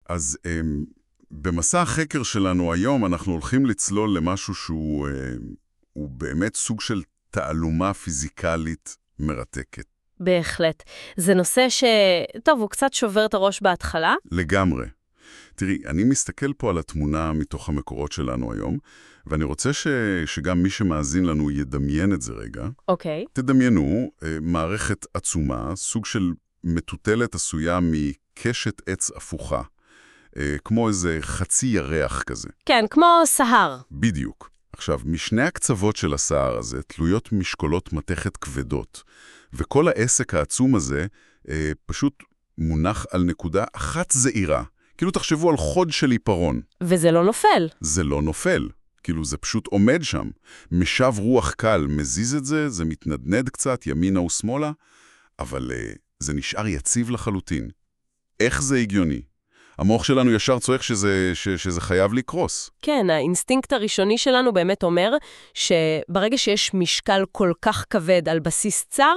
אז במסע החקר שלנו היום אנחנו הולכים לצלול למשהו שהוא באמת סוג של תעלומה פיזיקלית מרתקת. בהחלט. זה נושא טוב, הוא קצת שובר את הראש בהתחלה. לגמרי. תראי, אני מסתכל פה על התמונה מתוך המקורות שלנו היום, ואני רוצה שגם מי שמאזין לנו ידמיין את זה רגע. אוקיי. תדמיינו מערכת עצומה, סוג של מטוטלת עשויה מקשת עץ הפוכה, כמו איזה חצי ירח כזה. כן, כמו סהר. בדיוק. עכשיו, משני הקצוות של הסהר הזה תלויות משקולות מתכת כבדות, וכל העסק העצום הזה פשוט מונח על נקודה אחת זעירה. כאילו תחשבו על חוד של עיפרון. וזה לא נופל. זה לא נופל. כאילו זה פשוט עומד שם. משב רוח קל מזיז את זה, זה מתנדנד קצת ימינה ושמאלה, אבל זה נשאר יציב לחלוטין. איך זה הגיוני? המוח שלנו ישר צועק שזה חייב לקרוס. כן, האינסטינקט הראשוני שלנו באמת אומר שברגע שיש משקל כל כך כבד על בסיס צר,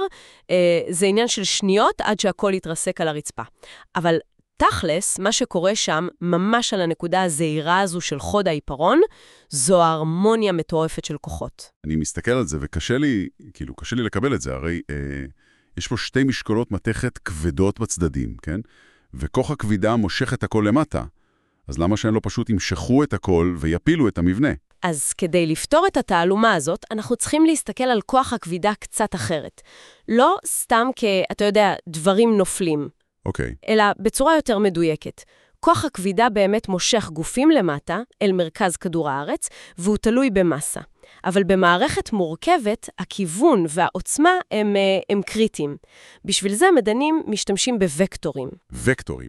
זה עניין של שניות עד שהכל יתרסק על הרצפה. אבל תכלס, מה שקורה שם, ממש על הנקודה הזעירה הזו של חוד העיפרון, זו ההרמוניה מטורפת של כוחות. אני מסתכל על זה וקשה לי לקבל את זה, הרי יש פה שתי משקולות מתכת כבדות בצדדים, כן? וכוח הכבידה מושך את הכל למטה. אז למה שהם לא פשוט ימשכו את הכל ויפילו את המבנה? אז כדי לפתור את התעלומה הזאת, אנחנו צריכים להסתכל על כוח הכבידה קצת אחרת. לא סתם אתה יודע, דברים נופלים. אוקיי. אלא בצורה יותר מדויקת. כוח הכבידה באמת מושך גופים למטה, אל מרכז כדור הארץ, והוא תלוי במסה. אבל במערכת מורכבת, הכיוון והעוצמה הם קריטיים. בשביל זה מדענים משתמשים בווקטורים. וקטורים?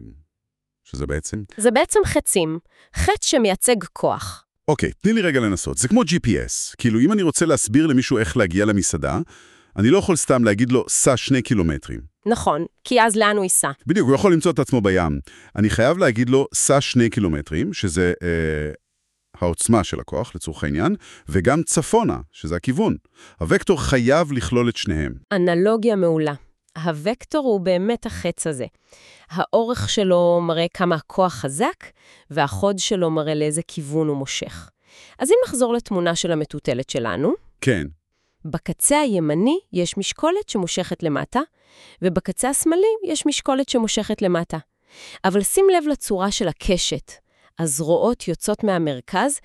שזה בעצם? זה בעצם חצים. חץ שמייצג כוח. אוקיי, תני לי רגע לנסות. זה כמו GPS. כאילו, אם אני רוצה להסביר למישהו איך להגיע למסעדה, אני לא יכול סתם להגיד לו, סע 2 קילומטרים. נכון, כי אז לאן הוא ייסע? בדיוק, הוא יכול למצוא את עצמו בים. אני חייב להגיד לו, סע 2 קילומטרים, שזה העוצמה של הכוח, לצורך העניין, וגם צפונה, שזה הכיוון. הוקטור חייב לכלול את שניהם. אנלוגיה מעולה. הוקטור הוא באמת החץ הזה. האורך שלו מראה כמה הכוח חזק, והחוד שלו מראה לאיזה כיוון הוא מושך. אז אם נחזור לתמונה של המטוטלת שלנו, כן. בקצה הימני יש משקולת שמושכת למטה, ובקצה השמאלי יש משקולת שמושכת למטה. אבל שים לב לצורה של הקשת. הזרועות יוצאות מהמרכז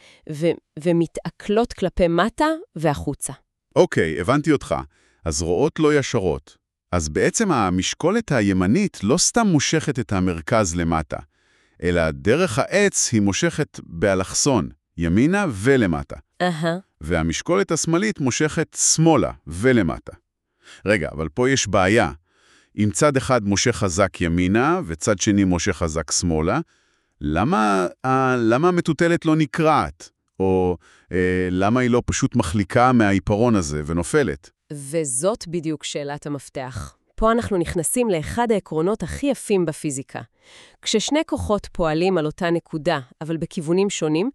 ומתעכלות כלפי מטה והחוצה. אוקיי, הבנתי אותך. הזרועות לא ישרות. אז בעצם המשקולת הימנית לא סתם מושכת את המרכז למטה, אלא דרך העץ היא מושכת באלכסון, ימינה ולמטה. והמשקולת השמאלית מושכת שמאלה ולמטה. רגע, אבל פה יש בעיה. אם צד אחד מושך חזק ימינה וצד שני מושך חזק שמאלה, למה המטוטלת לא נקרעת? או למה היא לא פשוט מחליקה מהעיפרון הזה ונופלת? וזאת בדיוק שאלת המפתח. פה אנחנו נכנסים לאחד העקרונות הכי יפים בפיזיקה. כששני כוחות פועלים על אותה נקודה, אבל בכיוונים שונים,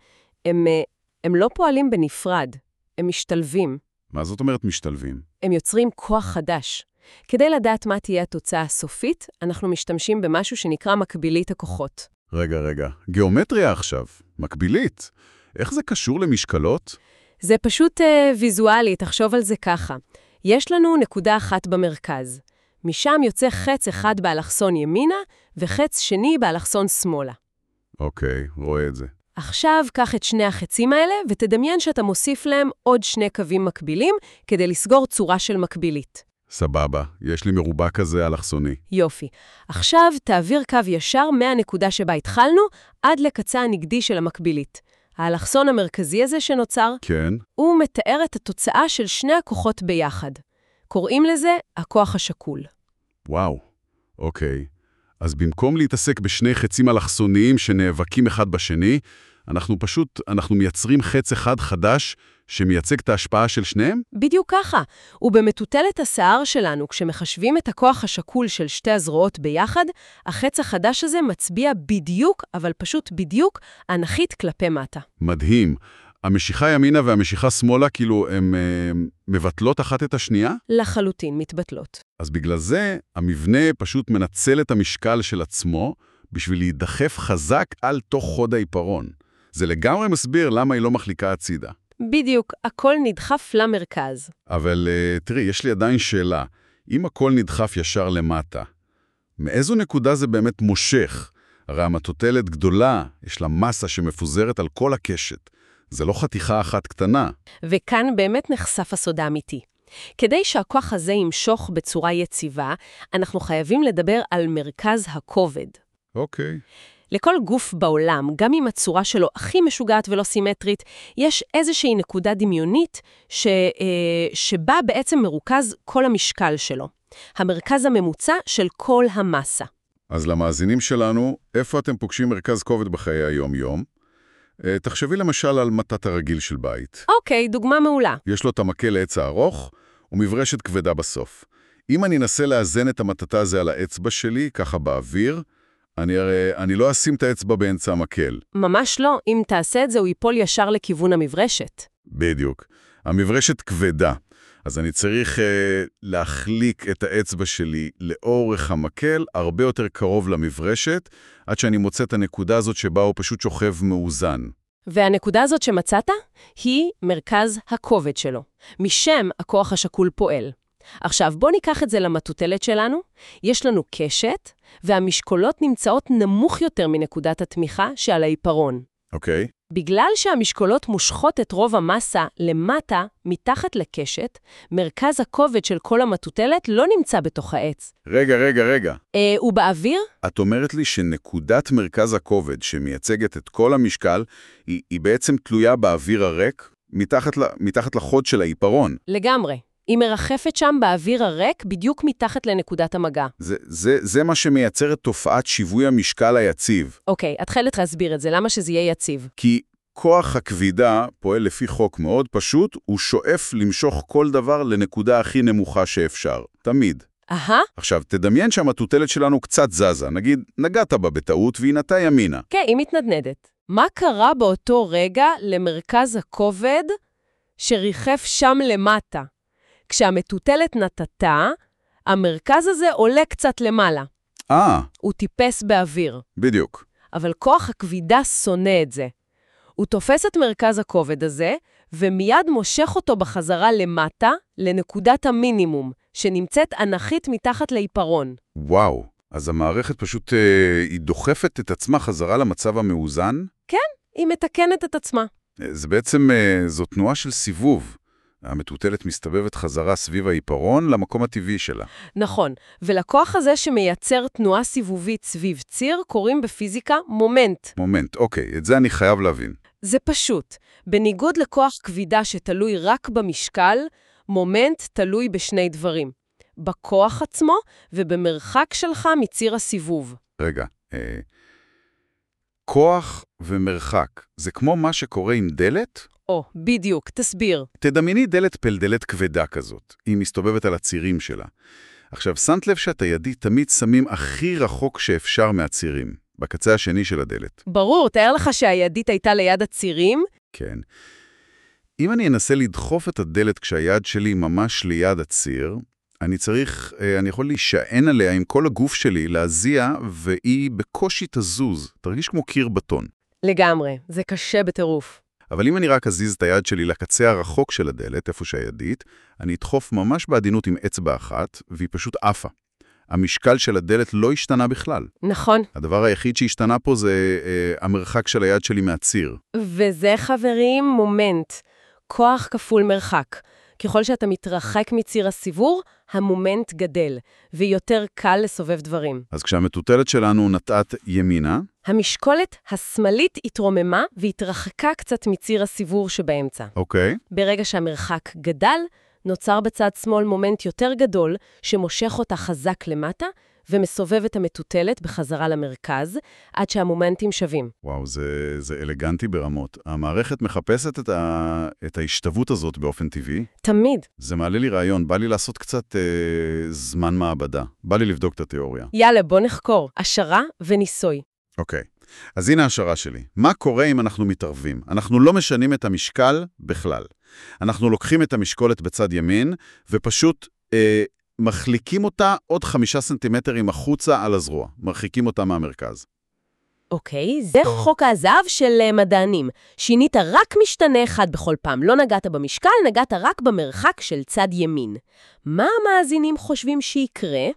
הם לא פועלים בנפרד, הם משתלבים. מה זאת אומרת משתלבים? הם יוצרים כוח חדש. כדי לדעת מה תהיה התוצאה הסופית, אנחנו משתמשים במשהו שנקרא מקבילית הכוחות. רגע. גיאומטריה עכשיו. מקבילית. איך זה קשור למשקלות? זה פשוט ויזואלי, תחשוב על זה ככה. יש לנו נקודה אחת במרכז. משם יוצא חץ אחד באלכסון ימינה, וחץ שני באלכסון שמאלה. אוקיי, רואה את זה. עכשיו קח את שני החצים האלה, ותדמיין שאתה מוסיף להם עוד שני קווים מקבילים, כדי לסגור צורה של מקבילית. סבבה, יש לי מרובע כזה אלכסוני. יופי. עכשיו תעביר קו ישר מהנקודה שבה התחלנו, עד לקצה הנגדי של המקבילית. האלכסון המרכזי הזה שנוצר, כן. הוא מתאר את התוצאה של שני הכוחות ביחד. קוראים לזה הכוח השקול. וואו, אוקיי. אז במקום להתעסק בשני חצים אלכסוניים שנאבקים אחד בשני, אנחנו מייצרים חץ אחד חדש שמייצג את ההשפעה של שניהם? בדיוק ככה. ובמטוטלת השיער שלנו, כשמחשבים את הכוח השקול של שתי הזרועות ביחד, החץ החדש הזה מצביע בדיוק, אבל פשוט בדיוק, אנכית כלפי מטה. מדהים. המשיכה ימינה והמשיכה שמאלה, כאילו, הן מבטלות אחת את השנייה? לחלוטין מתבטלות. אז בגלל זה, המבנה פשוט מנצל את המשקל של עצמו, בשביל להידחף חזק על תוך חוד העיפרון. זה לגמרי מסביר למה היא לא מחליקה הצידה. בדיוק, הכל נדחף למרכז. אבל תראי, יש לי עדיין שאלה. אם הכל נדחף ישר למטה, מאיזו נקודה זה באמת מושך? הרי המטוטלת גדולה, יש לה מסה שמפוזרת על כל הקשת. זה לא חתיכה אחת קטנה. וכאן באמת נחשף הסוד האמיתי. כדי שהכוח הזה ימשוך בצורה יציבה, אנחנו חייבים לדבר על מרכז הכובד. אוקיי. לכל גוף בעולם, גם אם הצורה שלו הכי משוגעת ולא סימטרית, יש איזושהי נקודה דמיונית שבה בעצם מרוכז כל המשקל שלו. המרכז הממוצע של כל המסה. אז למאזינים שלנו, איפה אתם פוגשים מרכז כובד בחיי היום-יום? תחשבי למשל על מטת הרגיל של בית. אוקיי, דוגמה מעולה. יש לו את המקל לעץ הארוך ומברשת כבדה בסוף. אם אני אנסה לאזן את המטתה הזה על האצבע שלי, ככה באוויר, אני לא אשים את האצבע באמצע המקל. ממש לא, אם תעשה את זה הוא ייפול ישר לכיוון המברשת. בדיוק. המברשת כבדה. אז אני צריך להחליק את האצבע שלי לאורך המקל, הרבה יותר קרוב למברשת, עד שאני מוצא את הנקודה הזאת שבה הוא פשוט שוכב מאוזן. והנקודה הזאת שמצאת היא מרכז הכובד שלו. משם הכוח השקול פועל. עכשיו בוא ניקח את זה למטוטלת שלנו. יש לנו קשת, והמשקולות נמצאות נמוך יותר מנקודת התמיכה שעל העיפרון. אוקיי. בגלל שהמשקולות מושכות את רוב המסה למטה, מתחת לקשת, מרכז הכובד של כל המטוטלת לא נמצא בתוך העץ. רגע. הוא באוויר? את אומרת לי שנקודת מרכז הכובד שמייצגת את כל המשקל, היא בעצם תלויה באוויר הריק, מתחת לחוד של העיפרון. לגמרי. היא מרחפת שם באוויר הריק בדיוק מתחת לנקודת המגע. זה מה שמייצר את תופעת שיווי המשקל היציב. אוקיי, התחלת להסביר את זה, למה שזה יהיה יציב? כי כוח הכבידה פועל לפי חוק מאוד פשוט, הוא שואף למשוך כל דבר לנקודה הכי נמוכה שאפשר. תמיד. עכשיו, תדמיין שהמטוטלת שלנו קצת זזה, נגיד, נגעת בה בטעות והיא נטה ימינה. כן, היא מתנדנדת. מה קרה באותו רגע למרכז הכובד שריחף שם למטה? כשהמטוטלת נטתה, המרכז הזה עולה קצת למעלה. הוא טיפס באוויר. בדיוק. אבל כוח הכבידה שונא את זה. הוא תופס את מרכז הכובד הזה, ומיד מושך אותו בחזרה למטה, לנקודת המינימום, שנמצאת אנכית מתחת לעיפרון. וואו, אז המערכת פשוט, היא דוחפת את עצמה חזרה למצב המאוזן? כן, היא מתקנת את עצמה. זה בעצם, זו תנועה של סיבוב. המטוטלת מסתובבת חזרה סביב העיפרון למקום הטבעי שלה. נכון, ולכוח הזה שמייצר תנועה סיבובית סביב ציר, קוראים בפיזיקה מומנט. מומנט, אוקיי, את זה אני חייב להבין. זה פשוט. בניגוד לכוח כבידה שתלוי רק במשקל, מומנט תלוי בשני דברים. בכוח עצמו ובמרחק שלך מציר הסיבוב. רגע, כוח ומרחק, זה כמו מה שקורה עם דלת? בדיוק, תסביר. תדמייני דלת פלדלת כבדה כזאת, היא מסתובבת על הצירים שלה. עכשיו, שמת לב שהתיידית תמיד שמים הכי רחוק שאפשר מהצירים, בקצה השני של הדלת. ברור, תאר לך שהידית הייתה ליד הצירים? כן. אם אני אנסה לדחוף את הדלת כשהיד שלי ממש ליד הציר, אני יכול להישען עליה עם כל הגוף שלי, להזיע, והיא בקושי תזוז. תרגיש כמו קיר בטון. לגמרי, זה קשה בטירוף. אבל אם אני רק אזיז את היד שלי לקצה הרחוק של הדלת, איפה שהידית, אני אדחוף ממש בעדינות עם אצבע אחת, והיא פשוט עפה. המשקל של הדלת לא השתנה בכלל. נכון. הדבר היחיד שהשתנה פה זה המרחק של היד שלי מהציר. וזה, חברים, מומנט. כוח כפול מרחק. ככל שאתה מתרחק מציר הסיבור, המומנט גדל, ויותר קל לסובב דברים. אז כשהמטוטלת שלנו נטעת ימינה, המשקולת השמאלית התרוממה והתרחקה קצת מציר הסיבור שבאמצע. אוקיי. ברגע שהמרחק גדל, נוצר בצד שמאל מומנט יותר גדול שמושך אותה חזק למטה ומסובב את המטוטלת בחזרה למרכז עד שהמומנטים שווים. וואו, זה אלגנטי ברמות. המערכת מחפשת את ההשתוות הזאת באופן טבעי. תמיד. זה מעלה לי רעיון, בא לי לעשות קצת זמן מעבדה. בא לי לבדוק את התיאוריה. יאללה, בוא נחקור. השערה וניסוי. אוקיי. אז הנה השערה שלי. מה קורה אם אנחנו מתערבים? אנחנו לא משנים את המשקל בכלל. אנחנו לוקחים את המשקולת בצד ימין, ופשוט מחליקים אותה עוד 5 סנטימטרים החוצה על הזרוע. מרחיקים אותה מהמרכז. אוקיי, זה חוק הזהב של מדענים. שינית רק משתנה אחד בכל פעם. לא נגעת במשקל, נגעת רק במרחק של צד ימין. מה המאזינים חושבים שיקרה?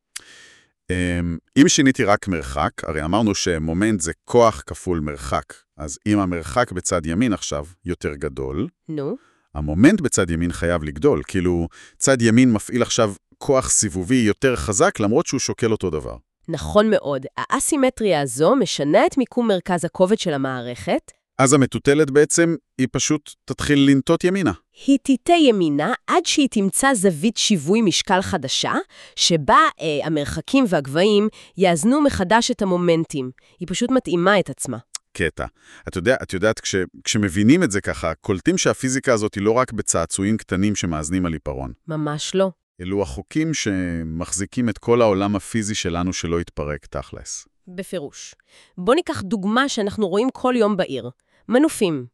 אם שיניתי רק מרחק, הרי אמרנו שמומנט זה כוח כפול מרחק. אז אם המרחק בצד ימין עכשיו יותר גדול, נו? המומנט בצד ימין חייב לגדול. כאילו, צד ימין מפעיל עכשיו כוח סיבובי יותר חזק, למרות שהוא שוקל אותו דבר. נכון מאוד. האסימטריה הזו משנה את מיקום מרכז הכובד של המערכת. אז המטוטלת בעצם, היא פשוט תתחיל לנטות ימינה. היא תיטה ימינה עד שהיא תמצא זווית שיווי משקל חדשה, שבה המרחקים והגבהים יאזנו מחדש את המומנטים. היא פשוט מתאימה את עצמה. קטע. את יודעת, כשמבינים את זה ככה, קולטים שהפיזיקה הזאת היא לא רק בצעצועים קטנים שמאזנים על עיפרון. ממש לא. אלו החוקים שמחזיקים את כל העולם הפיזי שלנו שלא יתפרק תכלס. בפירוש. בוא ניקח דוגמה שאנחנו רואים כל יום בעיר. מנופים.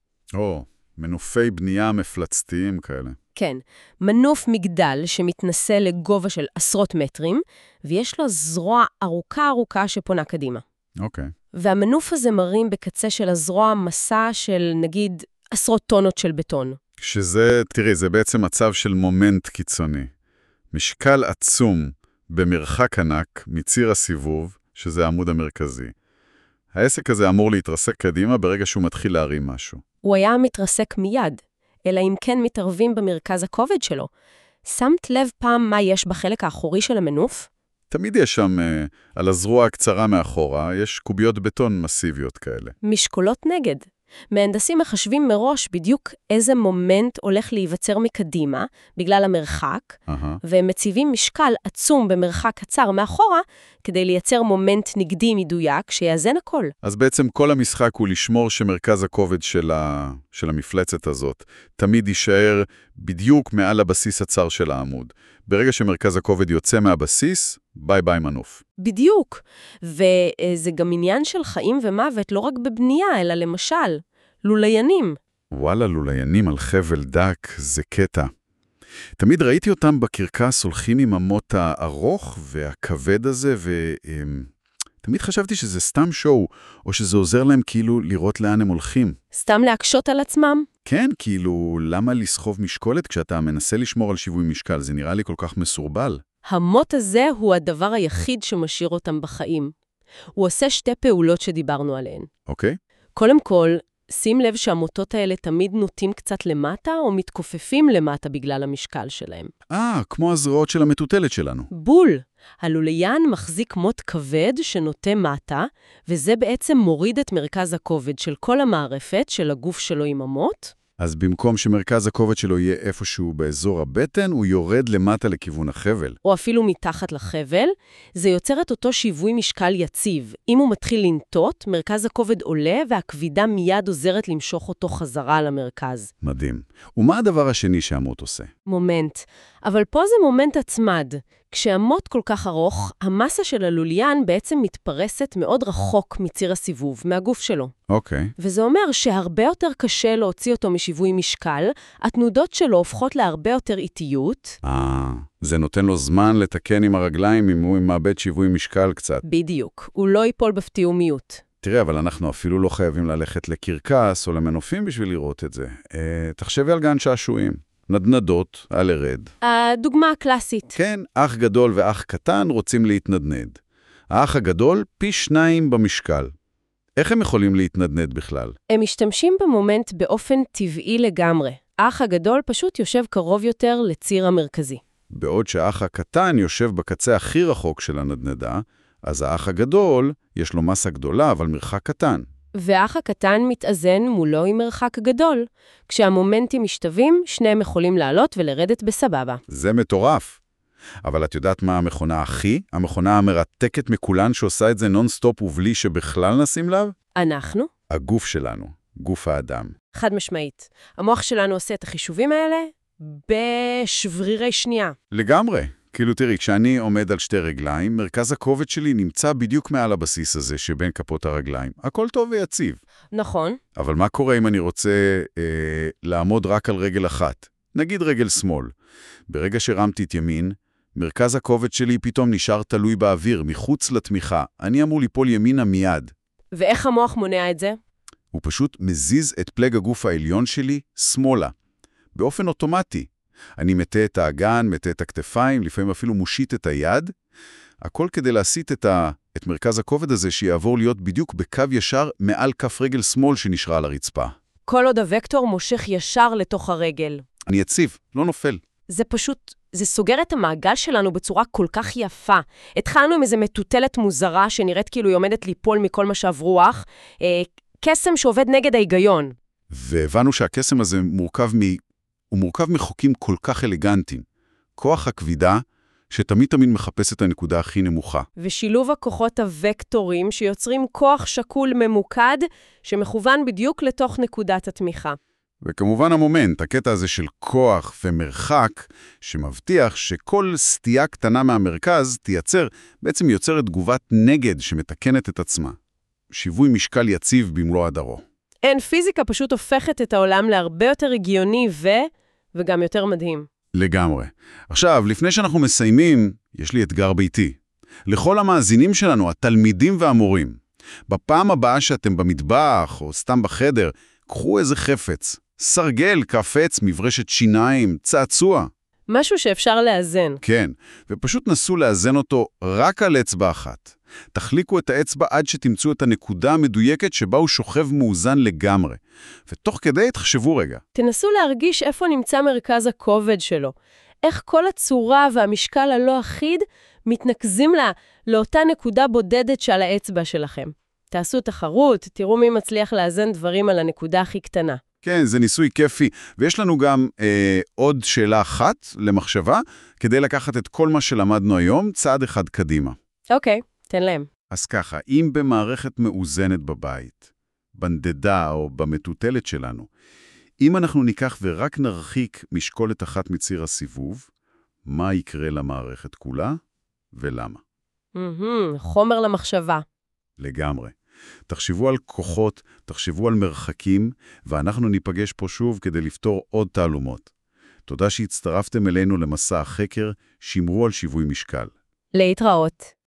מנופי בנייה מפלצתיים כאלה. כן, מנוף מגדל שמתנסה לגובה של עשרות מטרים, ויש לו זרוע ארוכה שפונה קדימה. אוקיי. והמנוף הזה מרים בקצה של הזרוע מסע של נגיד עשרות טונות של בטון. תראי, זה בעצם מצב של מומנט קיצוני. משקל עצום במרחק ענק מציר הסיבוב, שזה העמוד המרכזי. העסק הזה אמור להתרסק קדימה ברגע שהוא מתחיל להרים משהו. הוא היה מתרסק מיד, אלא אם כן מתערבים במרכז הכובד שלו. שמת לב פעם מה יש בחלק האחורי של המנוף? תמיד יש שם, על הזרוע הקצרה מאחורה, יש קוביות בטון מסיביות כאלה. משקולות נגד. מהנדסים מחשבים מראש בדיוק איזה מומנט הולך להיווצר מקדימה, בגלל המרחק, והם מציבים משקל עצום במרחק קצר מאחורה, כדי לייצר מומנט נגדי מדויק שיאזן הכל. אז בעצם כל המשחק הוא לשמור שמרכז הכובד של המפלצת הזאת תמיד יישאר בדיוק מעל הבסיס הצר של העמוד. ברגע שמרכז הכובד יוצא מהבסיס, ביי ביי מנוף. בדיוק. וזה גם עניין של חיים ומוות, לא רק בבנייה, אלא למשל, לוליינים. וואלה, לוליינים על חבל דק, זה קטע. תמיד ראיתי אותם בקרקס הולכים עם המוט הארוך והכבד הזה, ותמיד חשבתי שזה סתם שואו, או שזה עוזר להם כאילו לראות לאן הם הולכים. סתם להקשות על עצמם? כן, כאילו, למה לסחוב משקולת כשאתה מנסה לשמור על שיווי משקל? זה נראה לי כל כך מסורבל. המוט הזה הוא הדבר היחיד שמשאיר אותם בחיים. הוא עושה שתי פעולות שדיברנו עליהן. אוקיי. קודם כל, שים לב שהמוטות האלה תמיד נוטים קצת למטה או מתכופפים למטה בגלל המשקל שלהם. כמו הזרועות של המטוטלת שלנו. בול. הלוליין מחזיק מוט כבד שנוטה מטה, וזה בעצם מוריד את מרכז הכובד של כל המערכת של הגוף שלו עם המוט. אז במקום שמרכז הכובד שלו יהיה איפשהו באזור הבטן, הוא יורד למטה לכיוון החבל. או אפילו מתחת לחבל, זה יוצר את אותו שיווי משקל יציב. אם הוא מתחיל לנטות, מרכז הכובד עולה והכבידה מיד עוזרת למשוך אותו חזרה למרכז. מדהים. ומה הדבר השני שהמוט עושה? מומנט. אבל פה זה מומנט הצמד. כשהמוט כל כך ארוך, המסה של הלוליין בעצם מתפרסת מאוד רחוק מציר הסיבוב, מהגוף שלו. אוקיי. וזה אומר שהרבה יותר קשה להוציא אותו משיווי משקל, התנודות שלו הופכות להרבה יותר איטיות. זה נותן לו זמן לתקן עם הרגליים אם הוא מאבד שיווי משקל קצת. בדיוק, הוא לא ייפול בפתיעומיות. תראה, אבל אנחנו אפילו לא חייבים ללכת לקרקס או למנופים בשביל לראות את זה. תחשבי על גן שעשועים. נדנדות, על הרד. הדוגמה הקלאסית. כן, אח גדול ואח קטן רוצים להתנדנד. האח הגדול פי 2 במשקל. איך הם יכולים להתנדנד בכלל? הם משתמשים במומנט באופן טבעי לגמרי. האח הגדול פשוט יושב קרוב יותר לציר המרכזי. בעוד שהאח הקטן יושב בקצה הכי רחוק של הנדנדה, אז האח הגדול יש לו מסה גדולה אבל מרחק קטן. והאח הקטן מתאזן מולו עם מרחק גדול. כשהמומנטים משתווים, שניהם יכולים לעלות ולרדת בסבבה. זה מטורף. אבל את יודעת מה המכונה המרתקת מכולן שעושה את זה נונסטופ ובלי שבכלל נשים לב? אנחנו? הגוף שלנו, גוף האדם. חד משמעית. המוח שלנו עושה את החישובים האלה בשברירי שנייה. לגמרי. כאילו תראי, כשאני עומד על שתי רגליים, מרכז הכובד שלי נמצא בדיוק מעל הבסיס הזה שבין כפות הרגליים. הכל טוב ויציב. נכון. אבל מה קורה אם אני רוצה לעמוד רק על רגל אחת? נגיד רגל שמאל. ברגע שרמתי את ימין, מרכז הכובד שלי פתאום נשאר תלוי באוויר, מחוץ לתמיכה. אני אמור ליפול ימינה מיד. ואיך המוח מונע את זה? הוא פשוט מזיז את פלג הגוף העליון שלי שמאלה, באופן אוטומטי. אני מטה את האגן, מטה את הכתפיים, לפעמים אפילו מושיט את היד, הכל כדי להסיט את מרכז הכובד הזה שיעבור להיות בדיוק בקו ישר מעל כף רגל שמאל שנשרה על הרצפה. כל עוד הוקטור מושך ישר לתוך הרגל. אני יציב, לא נופל. זה סוגר את המעגל שלנו בצורה כל כך יפה. התחלנו עם איזו מטוטלת מוזרה שנראית כאילו היא עומדת ליפול מכל משב רוח, קסם שעובד נגד ההיגיון. והבנו שהקסם הזה מורכב מחוקים כל כך אלגנטיים. כוח הכבידה שתמיד מחפש את הנקודה הכי נמוכה. ושילוב הכוחות הוקטורים שיוצרים כוח שקול ממוקד שמכוון בדיוק לתוך נקודת התמיכה. וכמובן המומנט, הקטע הזה של כוח ומרחק, שמבטיח שכל סטייה קטנה מהמרכז בעצם יוצרת תגובת נגד שמתקנת את עצמה. שיווי משקל יציב במלוא הדרו. אין, פיזיקה פשוט הופכת את העולם להרבה יותר הגיוני וגם יותר מדהים. לגמרי. עכשיו, לפני שאנחנו מסיימים, יש לי אתגר ביתי. לכל המאזינים שלנו, התלמידים והמורים, בפעם הבאה שאתם במטבח או סתם בחדר, קחו איזה חפץ, סרגל, קפץ, מברשת שיניים, צעצוע. משהו שאפשר לאזן. כן, ופשוט נסו לאזן אותו רק על אצבע אחת. תחליקו את האצבע עד שתמצאו את הנקודה המדויקת שבה הוא שוכב מאוזן לגמרי. ותוך כדי תחשבו רגע. תנסו להרגיש איפה נמצא מרכז הכובד שלו. איך כל הצורה והמשקל הלא אחיד מתנקזים לאותה נקודה בודדת שעל האצבע שלכם. תעשו תחרות, תראו מי מצליח לאזן דברים על הנקודה הכי קטנה. כן, זה ניסוי כיפי. ויש לנו גם עוד שאלה אחת למחשבה, כדי לקחת את כל מה שלמדנו היום צעד אחד קדימה. אוקיי, תן להם. אז ככה, אם במערכת מאוזנת בבית, בנדדה או במטוטלת שלנו, אם אנחנו ניקח ורק נרחיק משקולת אחת מציר הסיבוב, מה יקרה למערכת כולה ולמה? חומר למחשבה. לגמרי. תחשבו על כוחות, תחשבו על מרחקים, ואנחנו ניפגש פה שוב כדי לפתור עוד תעלומות. תודה שהצטרפתם אלינו למסע החקר, שמרו על שיווי משקל. להתראות.